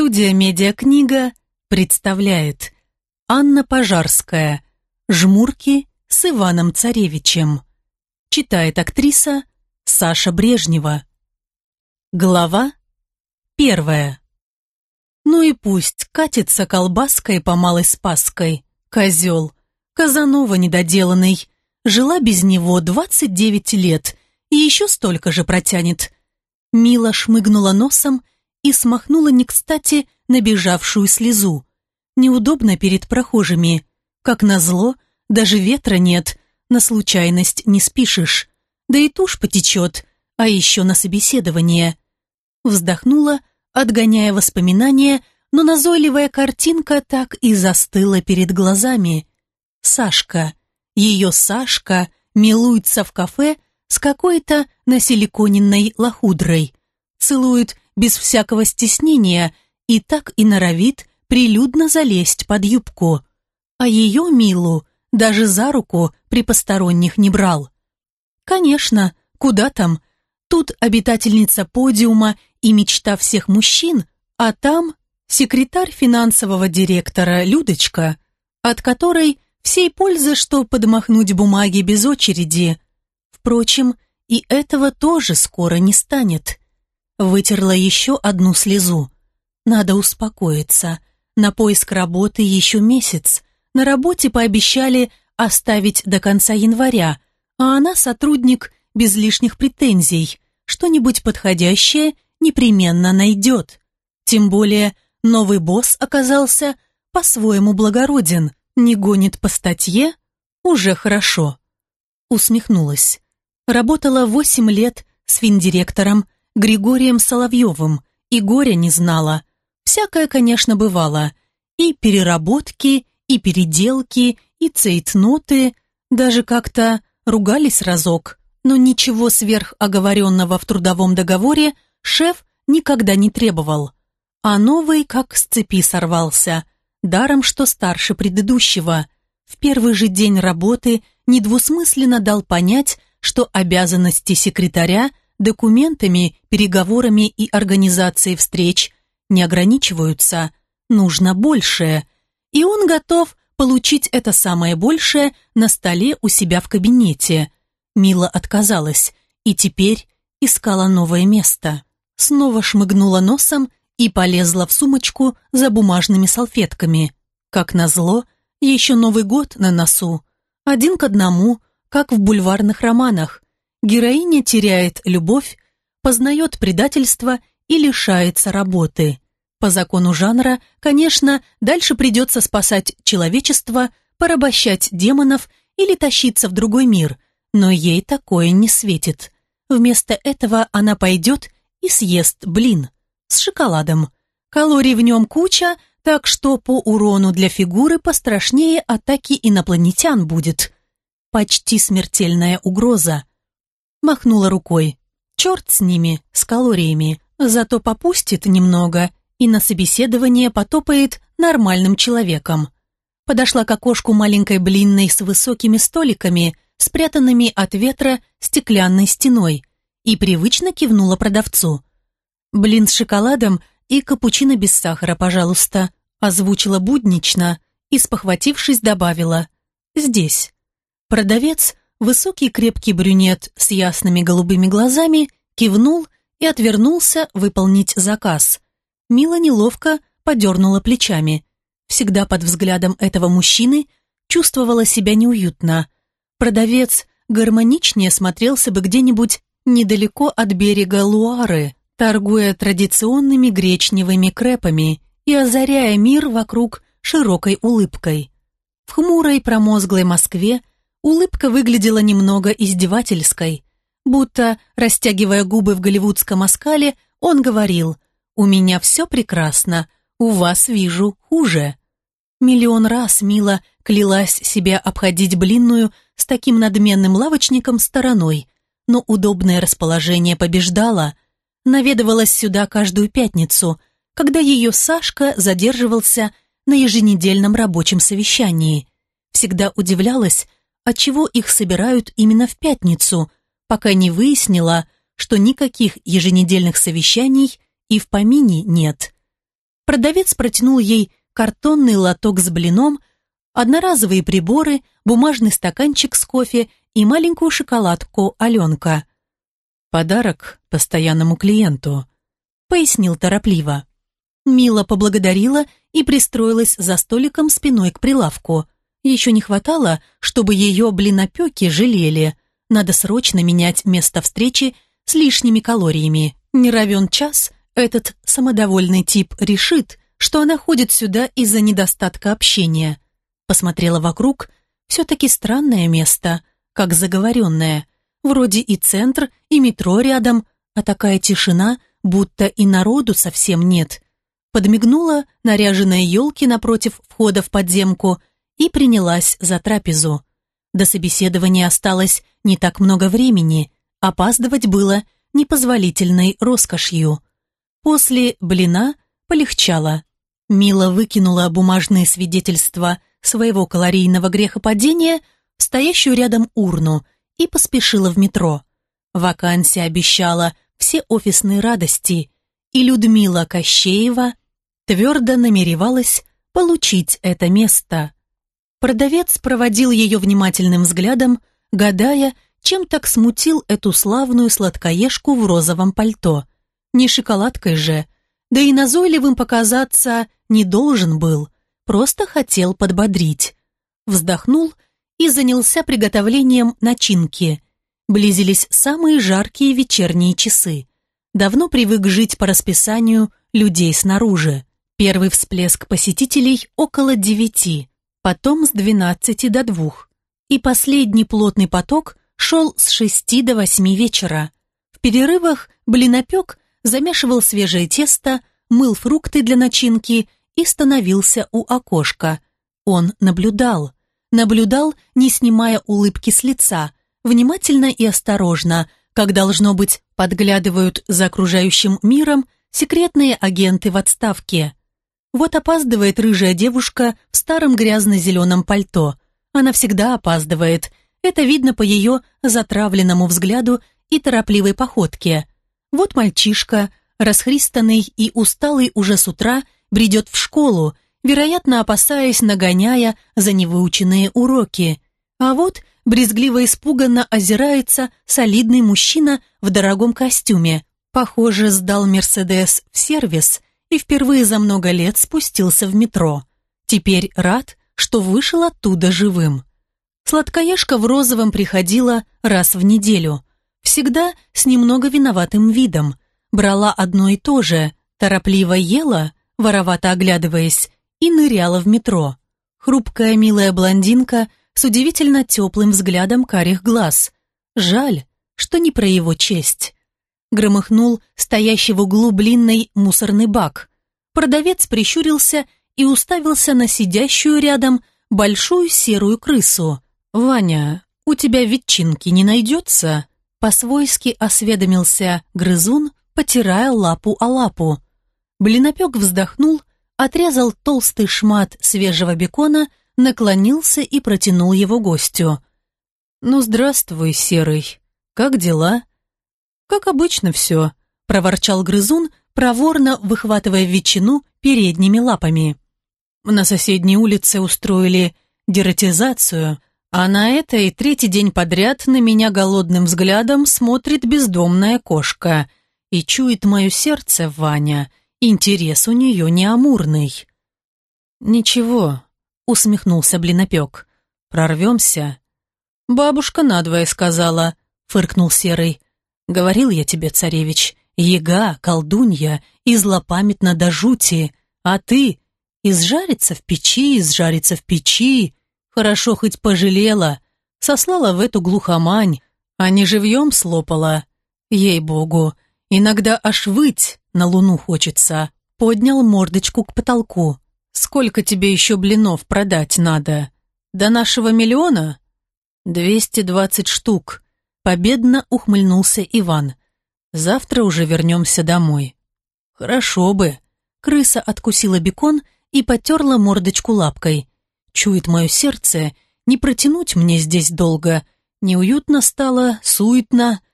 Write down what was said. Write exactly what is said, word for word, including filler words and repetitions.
Студия «Медиакнига» представляет Анна Пожарская «Жмурки с Иваном Царевичем». Читает актриса Саша Брежнева. Глава первая. Ну и пусть катится колбаской по Малой Спасской. Козел, Казанова недоделанный. Жила без него двадцать девять лет и еще столько же протянет. Мила шмыгнула носом и смахнула не кстати набежавшую слезу. Неудобно перед прохожими. Как назло, даже ветра нет, на случайность не спишешь. Да и тушь потечет, а еще на собеседование. Вздохнула, отгоняя воспоминания, но назойливая картинка так и застыла перед глазами. Сашка, ее Сашка, милуется в кафе с какой-то насиликоненной лохудрой. Целует без всякого стеснения и так и норовит прилюдно залезть под юбку. А ее Милу даже за руку при посторонних не брал. Конечно, куда там? Тут обитательница подиума и мечта всех мужчин, а там секретарь финансового директора Людочка, от которой всей пользы, что подмахнуть бумаги без очереди. Впрочем, и этого тоже скоро не станет. Вытерла еще одну слезу. Надо успокоиться. На поиск работы еще месяц. На работе пообещали оставить до конца января, а она сотрудник без лишних претензий. Что-нибудь подходящее непременно найдет. Тем более новый босс оказался по-своему благороден, не гонит по статье, уже хорошо. Усмехнулась. Работала восемь лет с финдиректором Григорием Соловьевым и горя не знала. Всякое, конечно, бывало. И переработки, и переделки, и цейтноты, даже как-то ругались разок. Но ничего сверхоговоренного в трудовом договоре шеф никогда не требовал. А новый как с цепи сорвался, даром что старше предыдущего. В первый же день работы недвусмысленно дал понять, что обязанности секретаря документами, переговорами и организацией встреч не ограничиваются, нужно большее. И он готов получить это самое большее на столе у себя в кабинете. Мила отказалась и теперь искала новое место. Снова шмыгнула носом и полезла в сумочку за бумажными салфетками. Как назло, еще Новый год на носу. Один к одному, как в бульварных романах. Героиня теряет любовь, познает предательство и лишается работы. По закону жанра, конечно, дальше придется спасать человечество, порабощать демонов или тащиться в другой мир, но ей такое не светит. Вместо этого она пойдет и съест блин с шоколадом. Калорий в нем куча, так что по урону для фигуры пострашнее атаки инопланетян будет. Почти смертельная угроза. Махнула рукой. Черт с ними, с калориями, зато попустит немного и на собеседование потопает нормальным человеком. Подошла к окошку маленькой блинной с высокими столиками, спрятанными от ветра стеклянной стеной, и привычно кивнула продавцу. «Блин с шоколадом и капучино без сахара, пожалуйста», озвучила буднично и, спохватившись, добавила «здесь». Продавец, высокий крепкий брюнет с ясными голубыми глазами, кивнул и отвернулся выполнить заказ. Мила неловко подернула плечами. Всегда под взглядом этого мужчины чувствовала себя неуютно. Продавец гармоничнее смотрелся бы где-нибудь недалеко от берега Луары, торгуя традиционными гречневыми крепами и озаряя мир вокруг широкой улыбкой. В хмурой промозглой Москве улыбка выглядела немного издевательской, будто, растягивая губы в голливудском оскале, он говорил: «У меня все прекрасно, у вас, вижу, хуже». Миллион раз Мила клялась себя обходить блинную с таким надменным лавочником стороной, но удобное расположение побеждало. Наведывалась сюда каждую пятницу, когда ее Сашка задерживался на еженедельном рабочем совещании. Всегда удивлялась, отчего их собирают именно в пятницу, пока не выяснила, что никаких еженедельных совещаний и в помине нет. Продавец протянул ей картонный лоток с блином, одноразовые приборы, бумажный стаканчик с кофе и маленькую шоколадку «Аленка». «Подарок постоянному клиенту», — пояснил торопливо. Мила поблагодарила и пристроилась за столиком спиной к прилавку. Еще не хватало, чтобы ее блинопеки жалели. Надо срочно менять место встречи с лишними калориями. Не равен час, этот самодовольный тип решит, что она ходит сюда из-за недостатка общения. Посмотрела вокруг, все-таки странное место, как заговоренное. Вроде и центр, и метро рядом, а такая тишина, будто и народу совсем нет. Подмигнула наряженной елки напротив входа в подземку и принялась за трапезу. До собеседования осталось не так много времени, опаздывать было непозволительной роскошью. После блина полегчало. Мила выкинула бумажные свидетельства своего калорийного грехопадения в стоящую рядом урну и поспешила в метро. Вакансия обещала все офисные радости, и Людмила Кощеева твердо намеревалась получить это место. Продавец проводил ее внимательным взглядом, гадая, чем так смутил эту славную сладкоежку в розовом пальто. Не шоколадкой же, да и назойливым показаться не должен был, просто хотел подбодрить. Вздохнул и занялся приготовлением начинки. Близились самые жаркие вечерние часы. Давно привык жить по расписанию людей снаружи. Первый всплеск посетителей около девяти, потом с двенадцати до двух. И последний плотный поток шел с шести до восьми вечера. В перерывах блинопек замешивал свежее тесто, мыл фрукты для начинки и становился у окошка. Он наблюдал. Наблюдал, не снимая улыбки с лица, внимательно и осторожно, как, должно быть, подглядывают за окружающим миром секретные агенты в отставке. Вот опаздывает рыжая девушка в старом грязно-зеленом пальто. Она всегда опаздывает. Это видно по ее затравленному взгляду и торопливой походке. Вот мальчишка, расхристанный и усталый уже с утра, бредет в школу, вероятно, опасаясь, нагоняя за невыученные уроки. А вот брезгливо-испуганно озирается солидный мужчина в дорогом костюме. Похоже, сдал «Мерседес» в сервис и впервые за много лет спустился в метро. Теперь рад, что вышел оттуда живым. Сладкоежка в розовом приходила раз в неделю. Всегда с немного виноватым видом. Брала одно и то же, торопливо ела, воровато оглядываясь, и ныряла в метро. Хрупкая милая блондинка с удивительно теплым взглядом карих глаз. Жаль, что не про его честь. Громыхнул стоящий в углу блинный мусорный бак. Продавец прищурился и уставился на сидящую рядом большую серую крысу. «Ваня, у тебя ветчинки не найдется?» По-свойски осведомился грызун, потирая лапу о лапу. Блинопек вздохнул, отрезал толстый шмат свежего бекона, наклонился и протянул его гостю. «Ну, здравствуй, Серый. Как дела?» «Как обычно все», — проворчал грызун, проворно выхватывая ветчину передними лапами. «На соседней улице устроили дератизацию, а на этой третий день подряд на меня голодным взглядом смотрит бездомная кошка. И чует мое сердце, Ваня, интерес у нее не амурный». «Ничего», — усмехнулся блинопек, — «прорвемся». «Бабушка надвое сказала», — фыркнул Серый. «Говорил я тебе, царевич, яга, колдунья, и злопамятна до жути, а ты изжарится в печи, изжарится в печи. Хорошо хоть пожалела, сослала в эту глухомань, а не живьем слопала. Ей-богу, иногда аж выть на луну хочется». Поднял мордочку к потолку. «Сколько тебе еще блинов продать надо? До нашего миллиона?» «Двести двадцать штук», — победно ухмыльнулся Иван. «Завтра уже вернемся домой». «Хорошо бы». Крыса откусила бекон и потерла мордочку лапкой. «Чует мое сердце, не протянуть мне здесь долго. Неуютно стало, суетно.